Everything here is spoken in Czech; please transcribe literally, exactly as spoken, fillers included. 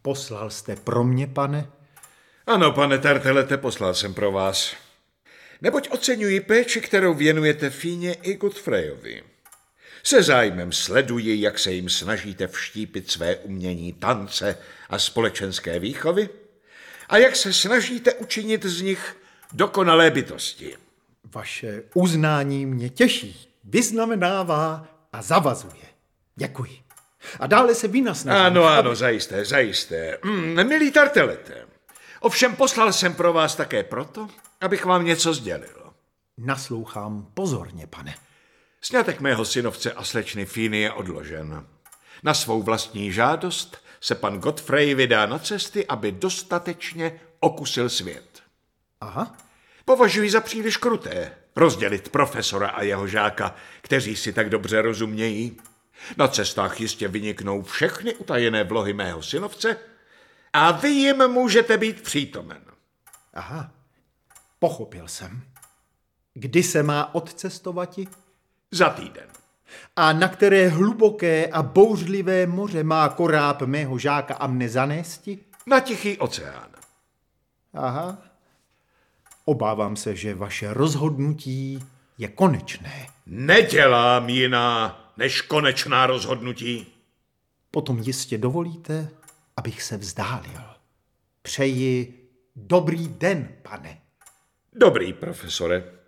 Poslal jste pro mě, pane? Ano, pane Tartelete, poslal jsem pro vás. Neboť oceňuji péči, kterou věnujete Fíně i Godfreyovi. Se zájmem sleduji, jak se jim snažíte vštípit své umění tance a společenské výchovy a jak se snažíte učinit z nich dokonalé bytosti. Vaše uznání mě těší, vyznamenává a zavazuje. Děkuji. A dále se vynasnažím. Ano, ano, aby... zajisté, zajisté. Mm, milý Tartelete, ovšem poslal jsem pro vás také proto, abych vám něco sdělil. Naslouchám pozorně, pane. Sňatek mého synovce a slečny Fíny je odložen. Na svou vlastní žádost se pan Godfrey vydá na cesty, aby dostatečně okusil svět. Aha. Považuji za příliš kruté rozdělit profesora a jeho žáka, kteří si tak dobře rozumějí. Na cestách jistě vyniknou všechny utajené vlohy mého synovce a vy jim můžete být přítomen. Aha, pochopil jsem. Kdy se má odcestovati? Za týden. A na které hluboké a bouřlivé moře má koráb mého žáka a mne zanésti? Na Tichý oceán. Aha. Obávám se, že vaše rozhodnutí je konečné. Nedělám jiná než konečná rozhodnutí. Potom jistě dovolíte, abych se vzdálil. Přeji dobrý den, pane. Dobrý, profesore.